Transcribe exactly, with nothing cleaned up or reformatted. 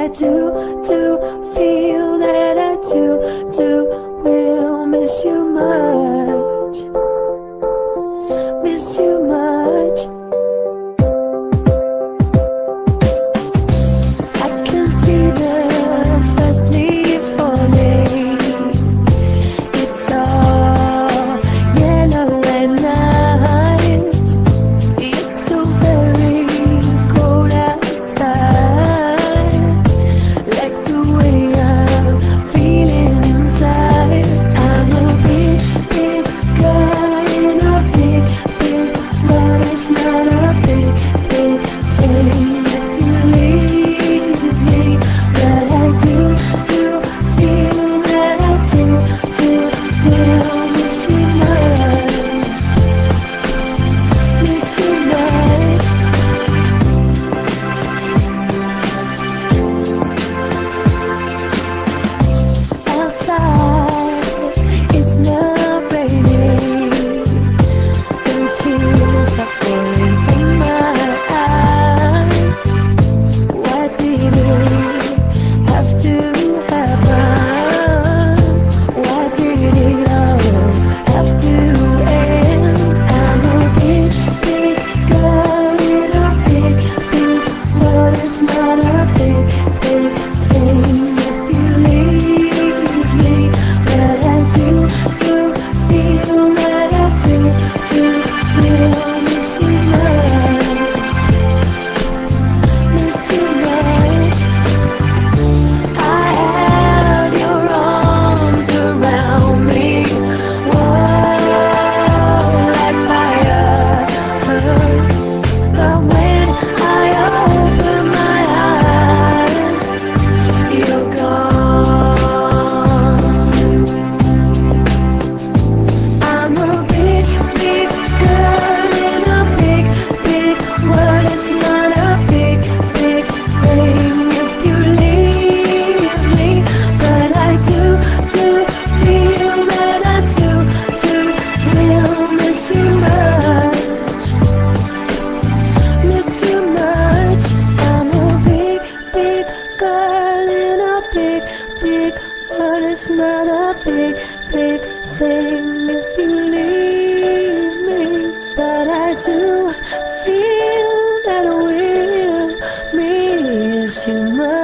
do, do feel that I do, do will miss you much, miss you much. I can see the first leaf falling. It's all yellow and nice. It's so very cold outside. Like the way I'm feeling inside. I'm a big, big girl in a big, big world. It's not a big, big thing if you leave me. But I do, do feel that I do, do will miss you much, miss you much. Outside, it's not raining. The tears are falling from my eyes. Why did it have to happen? Why did it all have to end? I'm a big, big girl in a big, big world. It's not a big, big thing if you leave me. But I do, do feel that I do, do will miss you much, miss you much. I held your arms around me, whoa, like fire. But when I open my eyes, you're gone. I'm a big, big girl in a big, big world. It's not a big, big thing if you leave me. But I do, do feel that I do, do will miss you much, miss you much. I'm a big, big girl in a big, big world. It's not a big, big thing if you leave me. But I do feel that I will miss you much.